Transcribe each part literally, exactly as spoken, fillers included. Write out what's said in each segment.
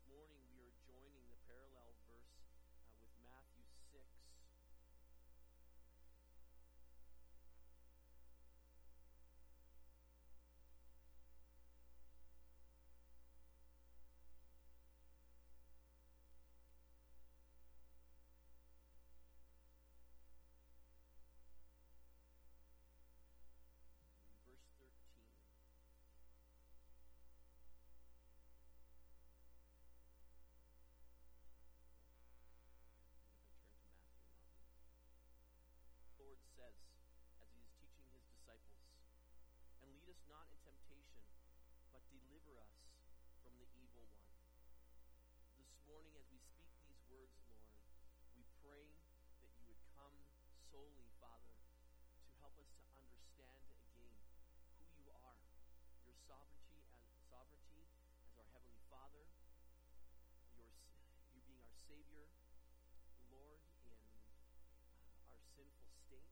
morning we are joining the parallel verse uh, with Matthew six. Verse thirteen. Lord says, as he is teaching his disciples, and lead us not in temptation, but deliver us from the evil one. This morning, as we speak these words, Lord, we pray that you would come solely, Father, to help us to understand again who you are, your sovereignty as sovereignty as our Heavenly Father, your you being our Savior, Lord, in uh, our sinful state,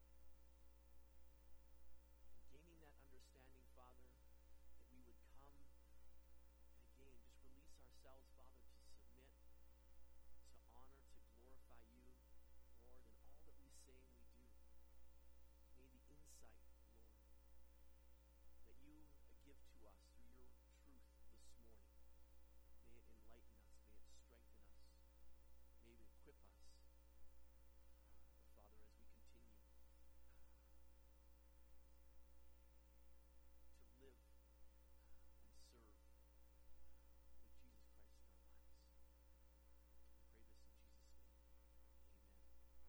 and gaining that understanding, Father, that we would come and again just release ourselves, Father, to submit, to honor, to glorify you, Lord, in all that we say and we do. May the insight, Lord, that you give to us through your truth this morning, may it enlighten us, may it strengthen us, may it equip us, uh, Father, as we continue uh, to live uh, and serve uh, with Jesus Christ in our lives. We pray this in Jesus' name. Amen.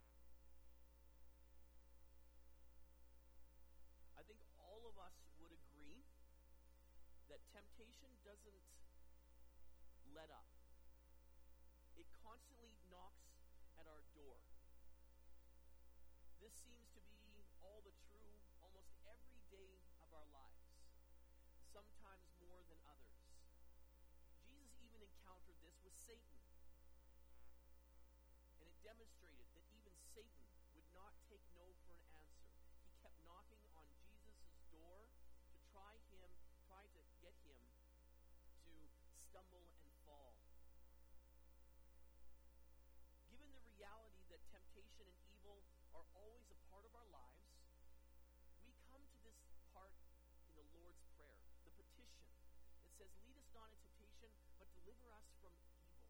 I think all of us would agree that temptation doesn't let up. It constantly knocks at our door. This seems to be all the true almost every day of our lives, sometimes more than others. Jesus even encountered this with Satan, and it demonstrated that even Satan would not take no for an answer. He kept knocking on Jesus' door to try him, try to get him to stumble and fall. Given the reality that temptation and evil are always a part of our lives, we come to this part in the Lord's Prayer, the petition. It says, lead us not in temptation, but deliver us from evil.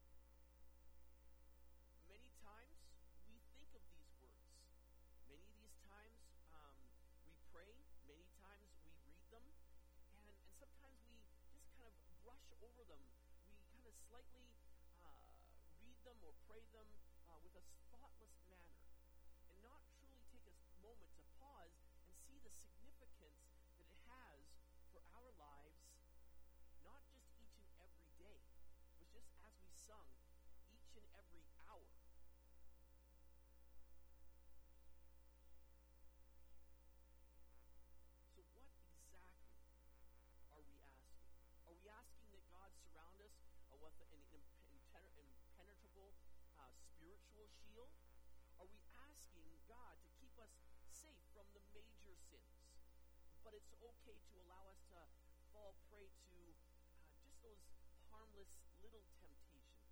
Many times we think of these words. Many of these times um, we pray. Many times we read them. And, and sometimes we just kind of brush over them. We kind of slightly uh, read them or pray them uh, with a thoughtless manner, and not truly take a moment to pause and see the significance that it has for our lives, not just each and every day, but just as we sung, each and every hour. So what exactly are we asking? Are we asking that God surround us uh, with an impenetrable uh, spiritual shield? Are we asking God to keep us safe from the major sins, but it's okay to allow us to fall prey to uh, just those harmless little temptations,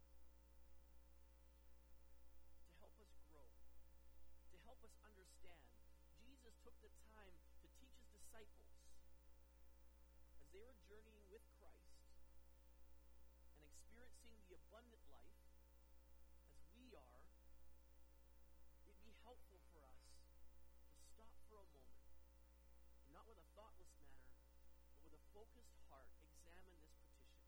to help us grow, to help us understand? Jesus took the time to teach his disciples as they were journeying with Christ and experiencing the abundant life as we are. It'd be helpful for us to stop for a moment, and not with a thoughtless manner, but with a focused heart, examine this petition.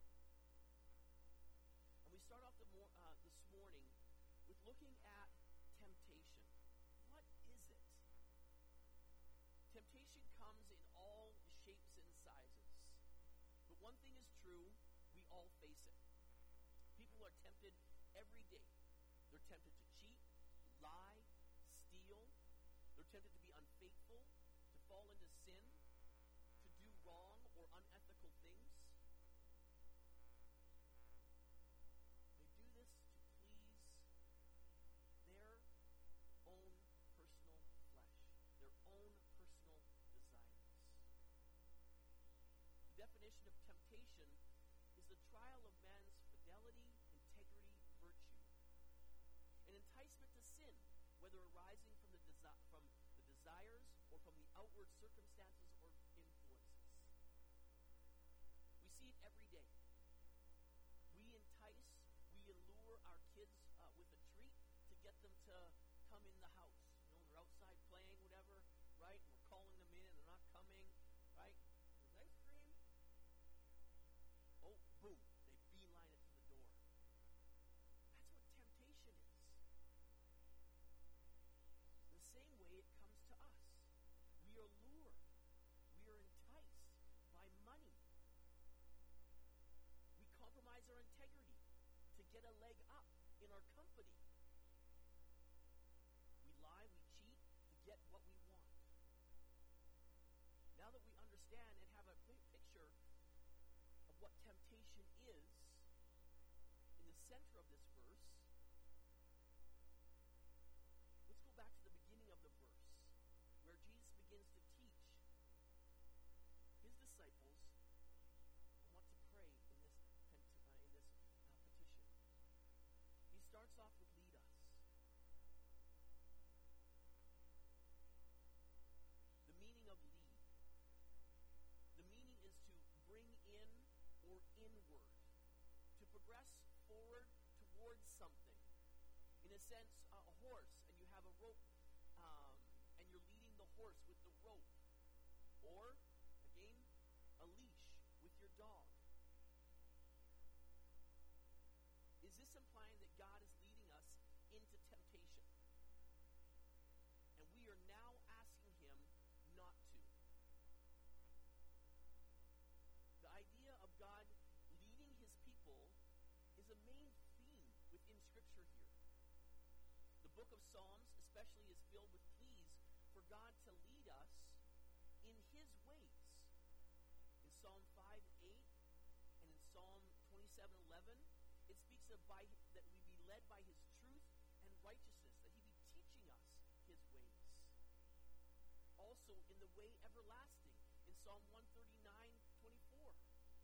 And we start off the mor- uh, this morning with looking at temptation. What is it? Temptation comes in all shapes and sizes. But one thing is true, we all face it. People are tempted every day. They're tempted to cheat, lie, steal. They're tempted to be unfaithful, to fall into sin, to do wrong or unethical things. They do this to please their own personal flesh, their own personal desires. The definition of temptation is the trial of enticement to sin, whether arising from the, desi- from the desires or from the outward circumstances or influences. We see it every day. We entice, we allure our kids uh, with a treat to get them to come in the house. You know, they're outside playing, whatever, right? We're calling them in and they're not coming, right? There's ice cream. Oh, boom, they beeline it to the door. That's what temptation is. The same way it comes to us. We are lured. We are enticed by money. We compromise our integrity to get a leg up in our company. We lie, we cheat to get what we want. Now that we understand and have a big picture of what temptation is in the center of this verse, let's go back to the beginning of the verse where Jesus begins to teach his disciples on what to pray in this, uh, in this uh, petition. He starts off with lead us. The meaning of lead. The meaning is to bring in or inward, to progress forward towards something. In a sense, uh, a horse, and you have a rope, um, and you're leading the horse with the rope. Or, again, a leash with your dog. Is this implying that God is leading us into temptation? And we are now asking him not to. The idea of God leading his people is a main theme within Scripture here. The book of Psalms especially is filled with pleas for God to lead us in his ways. In Psalm five eight and in Psalm twenty-seven eleven, it speaks of by, that we be led by his truth and righteousness, that he be teaching us his ways. Also in the way everlasting in Psalm one thirty-nine twenty-four.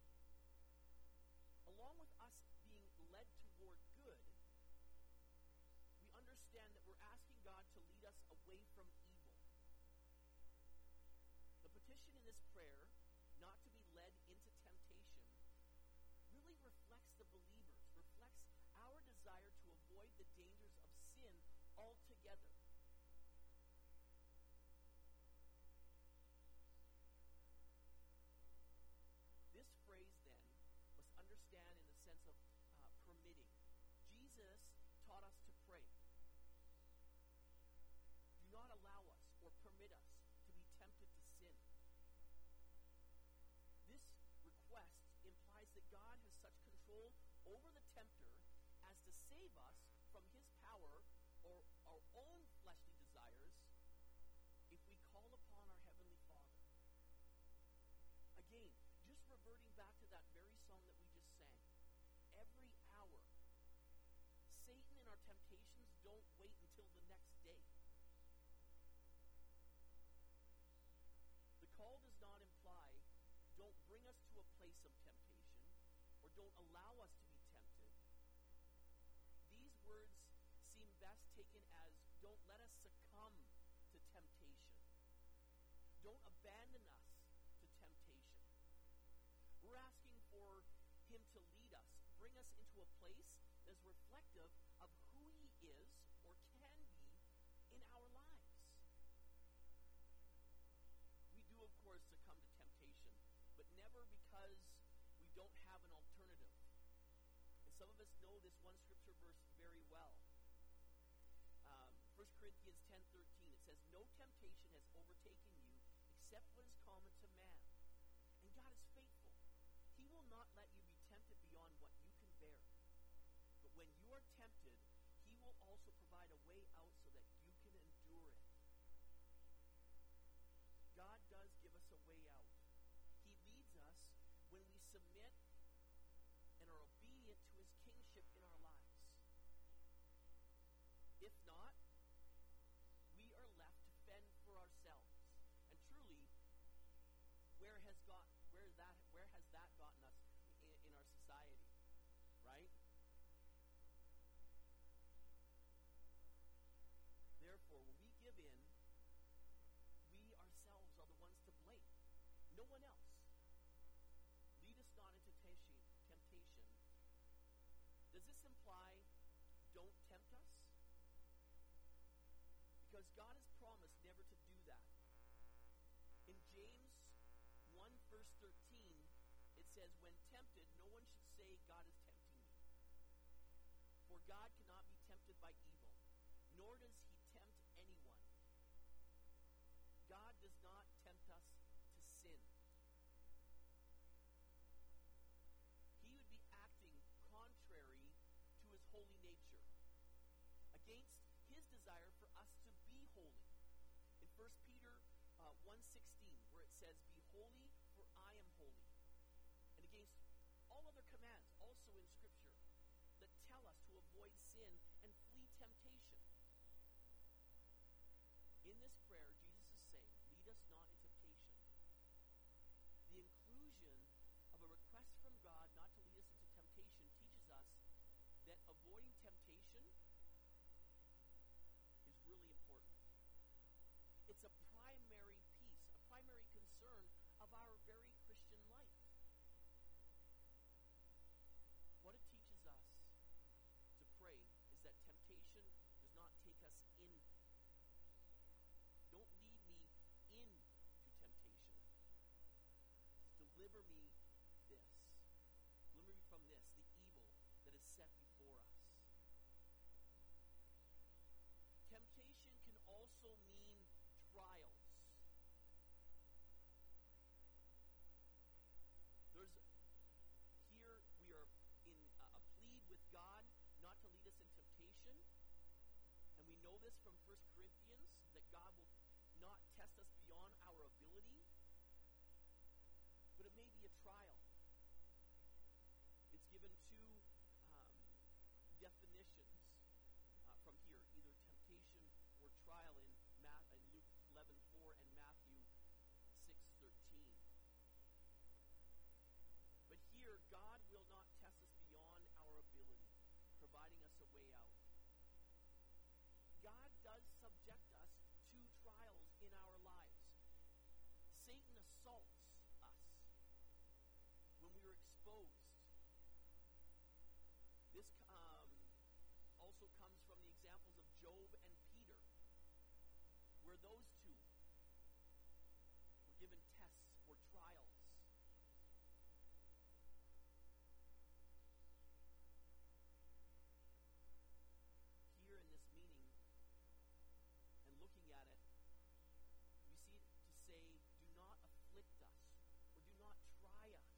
Along with us being led toward good, we understand that we're asking God to lead us away from evil. The petition in this prayer, not to be led into temptation, really reflects the believers, reflects our desire to avoid the dangers of sin altogether. This phrase, then, must understand in the sense of uh, permitting. Jesus taught us to pray. Do not allow us or permit us to be tempted to sin. This request implies that God has such control over the tempter as to save us from his power or our own fleshly desires if we call upon our Heavenly Father. Again, just reverting back to that very song that we just sang. Every hour, Satan and our temptations don't wait until the next day. The call does not imply, don't bring us to a place of temptation, or don't allow us to be tempted. These words seem best taken as, don't let us succumb to temptation. Don't abandon us to temptation. We're asking for him to lead us, bring us into a place that is reflective of who he is or can be in our lives. We do, of course, succumb to temptation, but never because we don't have an alternative. And some of us know this one scripture verse very well. Um, First Corinthians ten thirteen, it says, no temptation has overtaken you except what is common to man. And God is faithful. He will not let you be tempted beyond what you can bear. But when you are tempted, he will also provide a way out so that you can endure it. God does give us a way out. He leads us when we submit and are obedient to his kingship in our lives. If not, we are left to fend for ourselves. And truly, where has got where that where has that gotten us in, in our society, right? Does this imply don't tempt us? Because God has promised never to do that. In James one verse thirteen, it says, when tempted, no one should say, God is tempting me. For God cannot be tempted by evil, nor does he tempt anyone. God does not tempt us to sin. He would be acting contrary to his holy nature, against his desire for us to be holy. In First Peter uh, one sixteen, where it says, be holy, for I am holy. And against all other commands, also in Scripture, that tell us to avoid sin and flee temptation. In this prayer, Jesus is saying, lead us not in temptation. The inclusion of a request from God not to lead us into temptation teaches us that avoiding temptation is really important. It's a primary piece, a primary concern of our very Christian life. What it teaches us to pray is that temptation does not take us in. Don't lead me into temptation. Deliver me this. Deliver me from this, the evil that is set before us. Temptation can also mean trials. There's here we are in a, a plead with God not to lead us in temptation, and we know this from First Corinthians that God will not test us beyond our ability, but it may be a trial. It's given two um, definitions uh, from here, either temptation or trial in, Ma- in Luke eleven four and Matthew six thirteen. But here, God will not test us beyond our ability, providing us a way out. God does subject us to trials in our lives. Satan assaults us when we are exposed. This um, also comes from the examples of Job and Peter, where those two were given tests or trials. Here in this meaning, and looking at it, we see it to say, do not afflict us, or do not try us.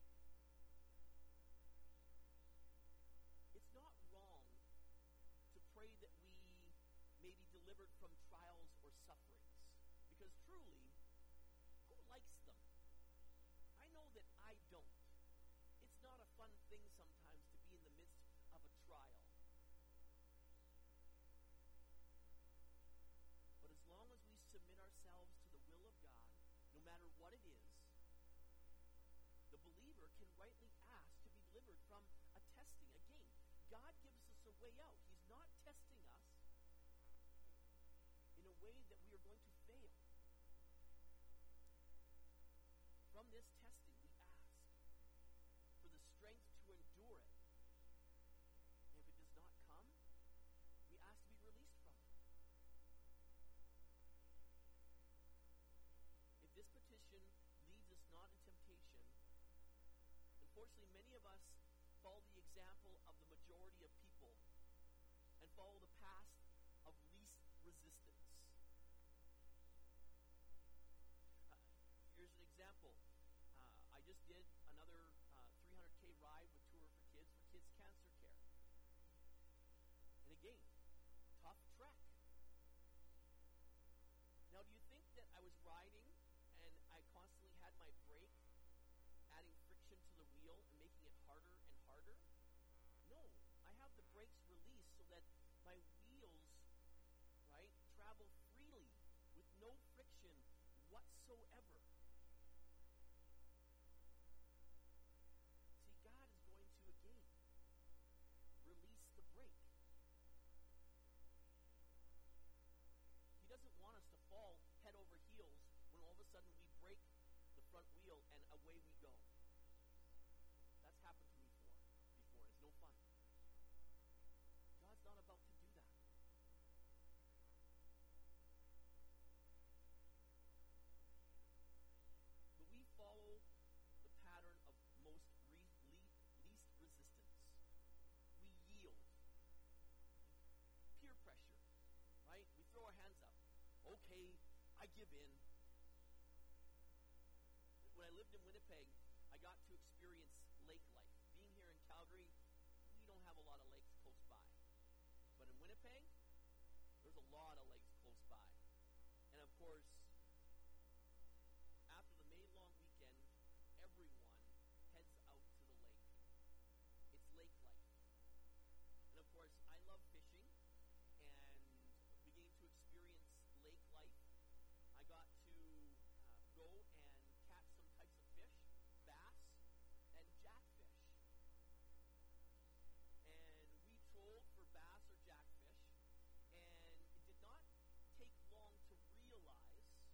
It's not wrong to pray that we may be delivered from trials or sufferings, because truly, who likes them? I know that I don't. It's not a fun thing sometimes to be in the midst of a trial. But as long as we submit ourselves to the will of God, no matter what it is, the believer can rightly ask to be delivered from a testing. Again, God gives us a way out. He's not testing us in a way that we are going to fail. From this testing, we ask for the strength to endure it. And if it does not come, we ask to be released from it. If this petition leads us not in temptation, unfortunately, many of us follow the example of the majority of people and follow the path of least resistance. Uh, here's an example. Uh, I just did another uh, three hundred K ride with Tour for Kids for Kids Cancer Care. And again, tough trek. Now, do you think that I was riding and I constantly had my brake adding friction to the wheel and making it harder and harder? No, I have the brakes released so that my wheels, right, travel freely with no friction whatsoever. See, God is going to again release the brake. He doesn't want us to fall head over heels when all of a sudden we break the front wheel and away we go. That's happened to me before. Before. It's no fun. not about to do that. But we follow the pattern of most re- le- least resistance. We yield. Peer pressure, right? We throw our hands up. Okay, I give in. When I lived in Winnipeg, I got to experience lake life. Being here in Calgary, we don't have a lot of lakes close by. But in Winnipeg, there's a lot of lakes close by. And of course, after the May long weekend, everyone heads out to the lake. It's lake life. And of course, I love fishing and beginning to experience lake life. I got to uh, go and catch some types of fish, bass, and jackfish. And we trolled for bass or jackfish, and it did not take long to realize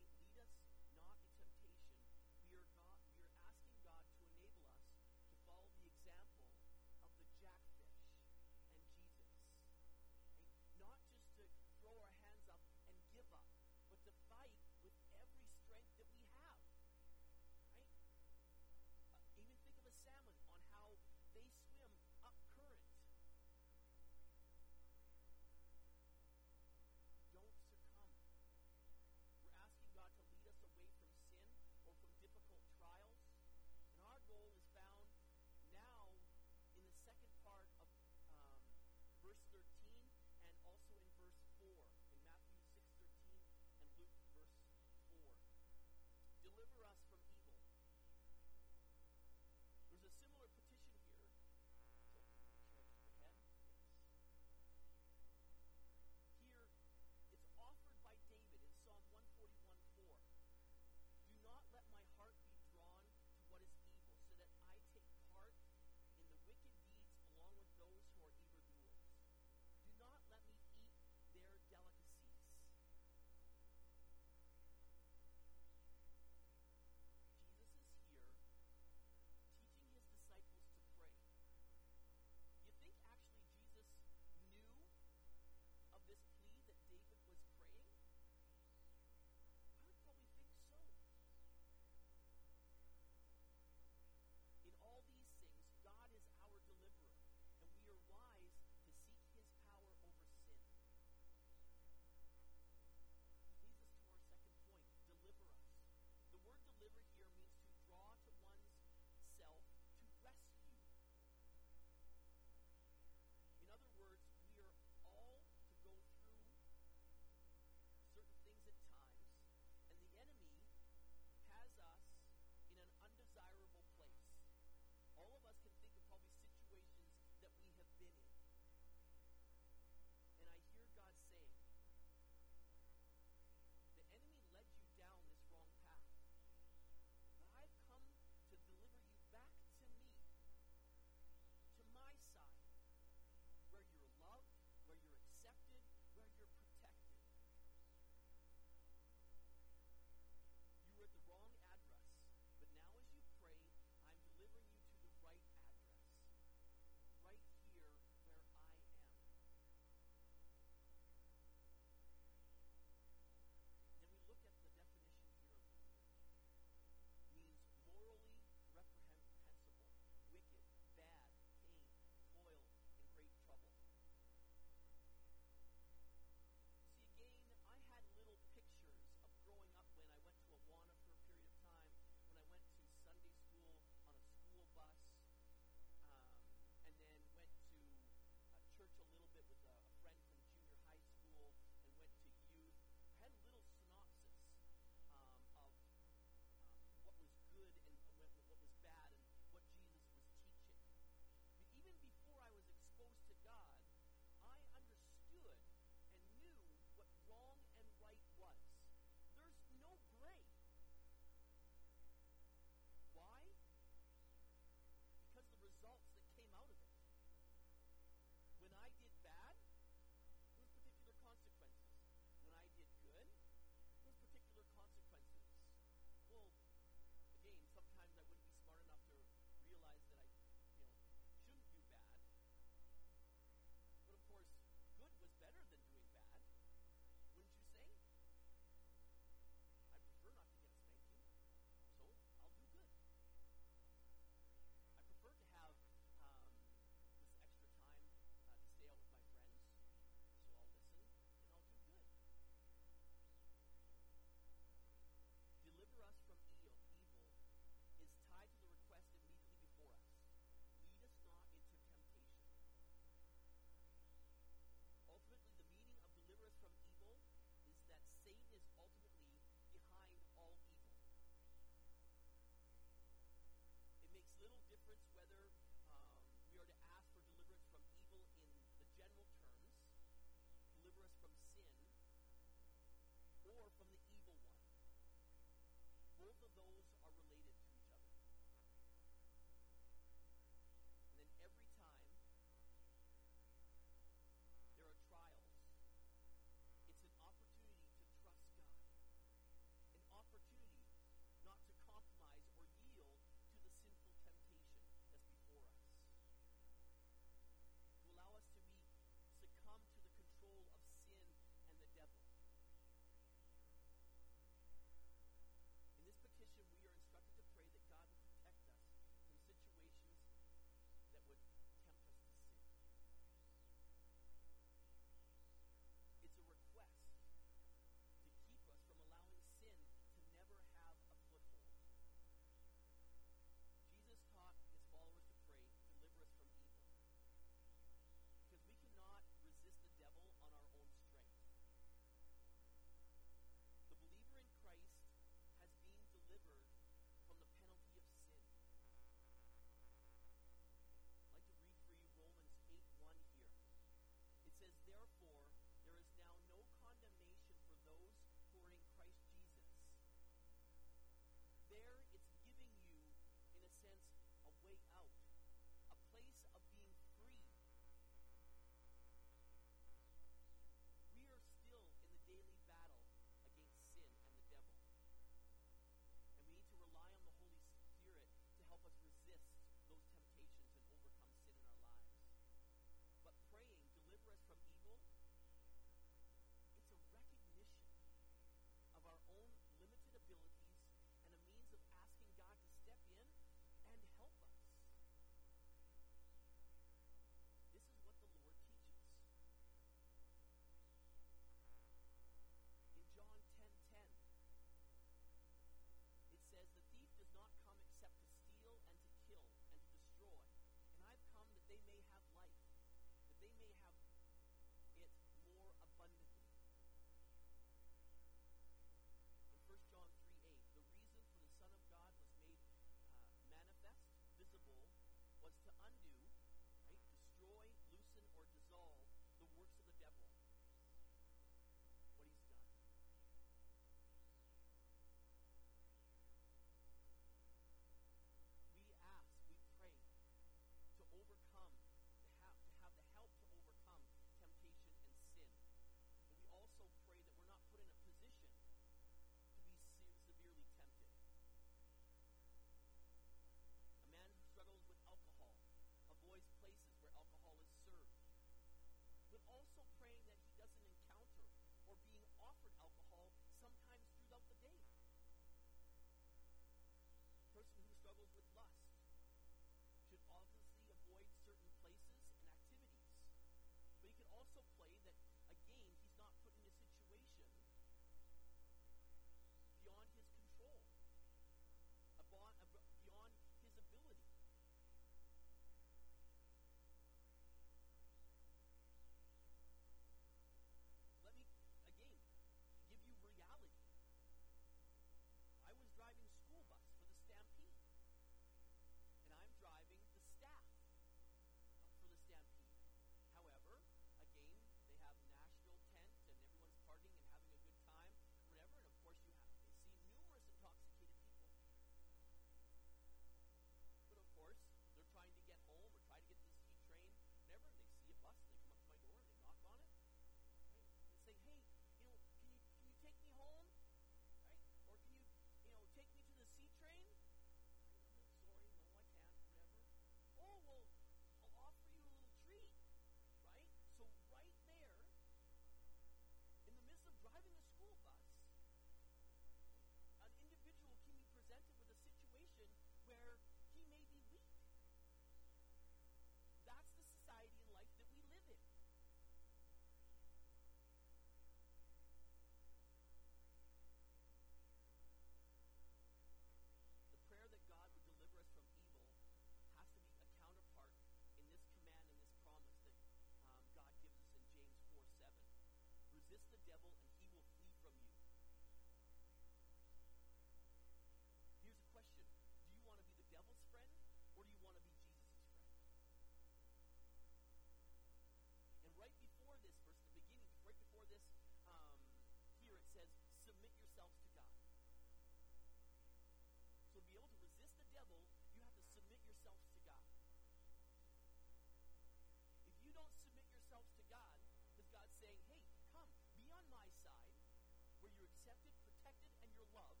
accepted, protected, and you're loved.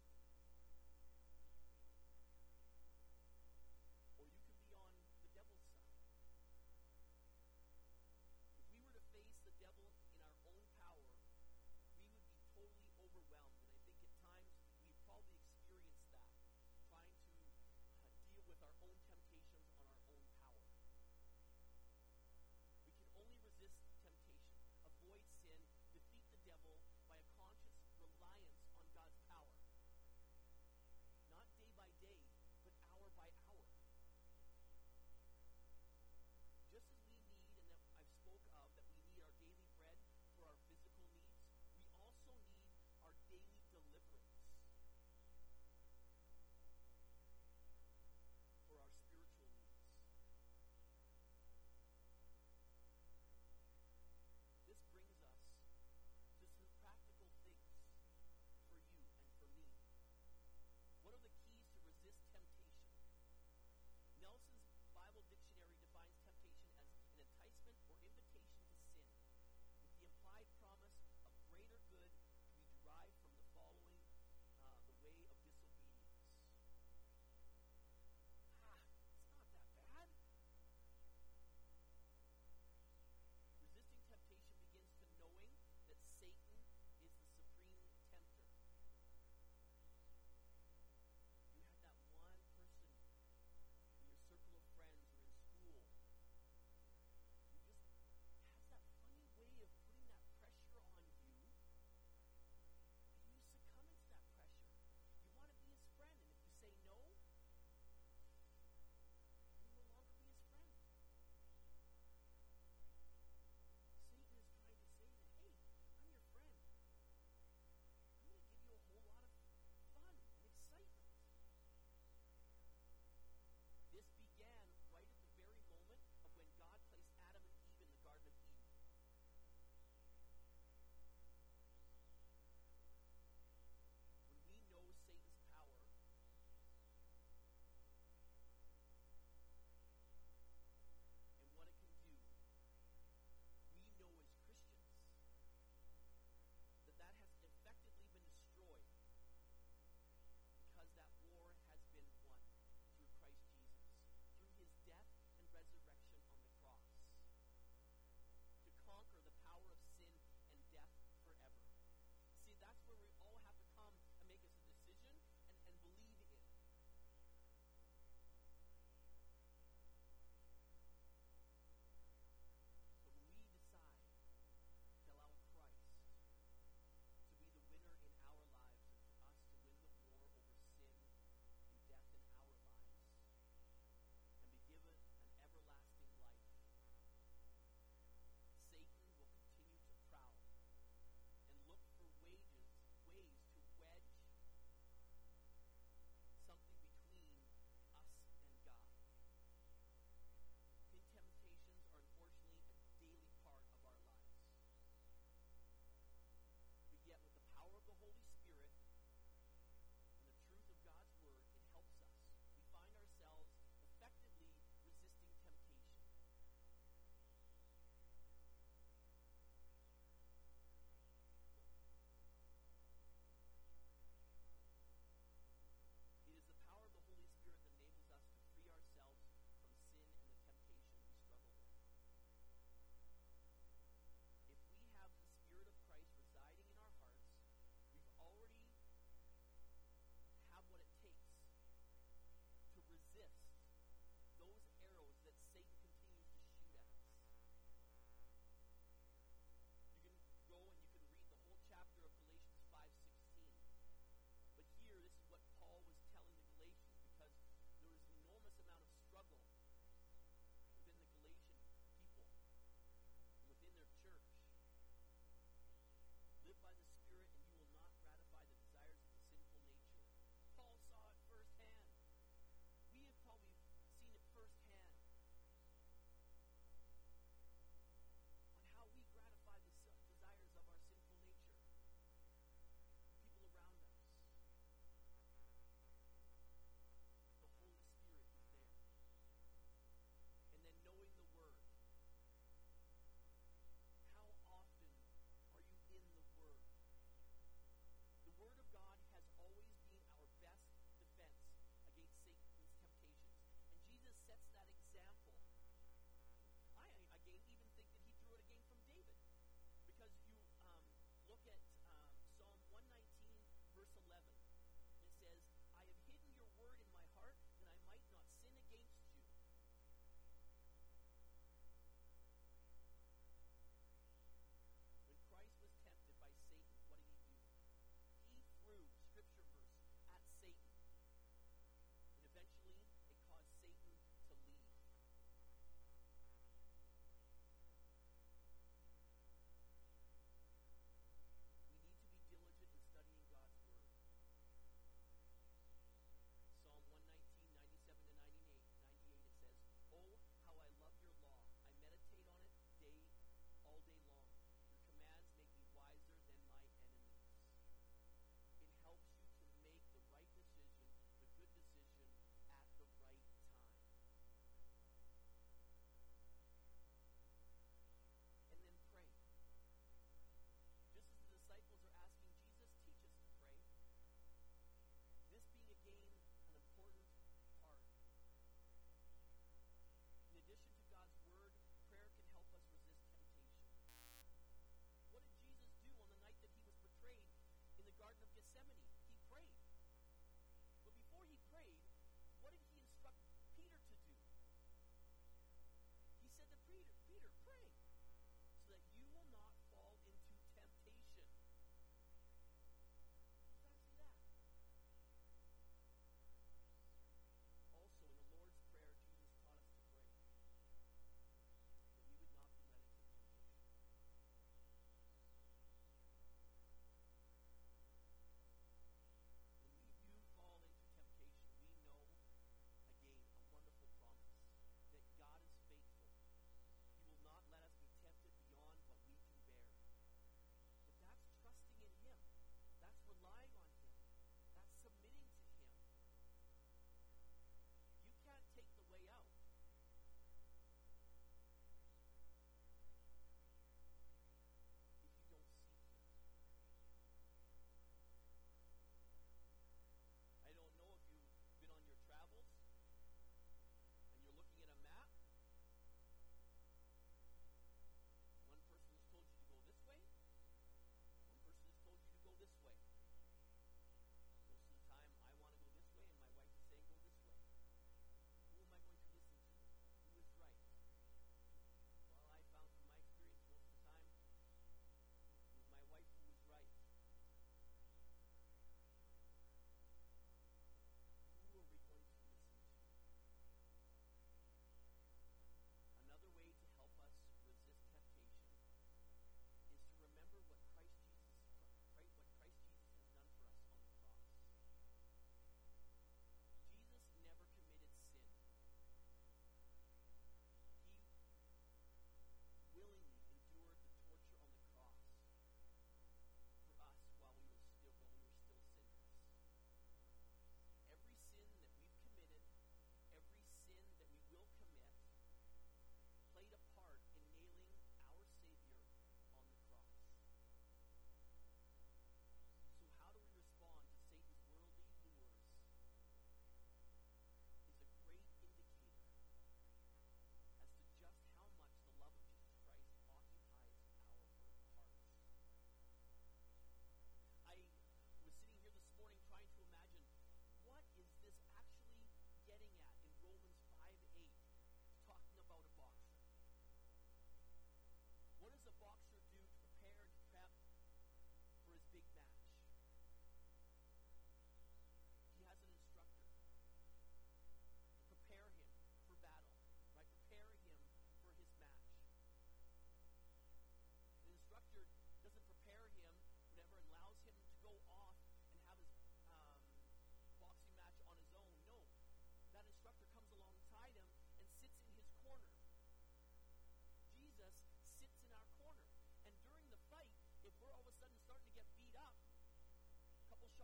Or you can be on the devil's side. If we were to face the devil in our own power, we would be totally overwhelmed. And I think at times we've probably experienced that, trying to uh, deal with our own temptations on our own power. We can only resist temptation, avoid sin, defeat the devil by a conscious reliance on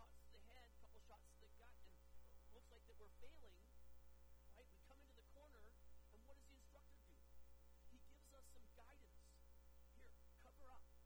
shots to the head, a couple shots to the gut, and it looks like that we're failing, right? We come into the corner, and what does the instructor do? He gives us some guidance. Here, cover up.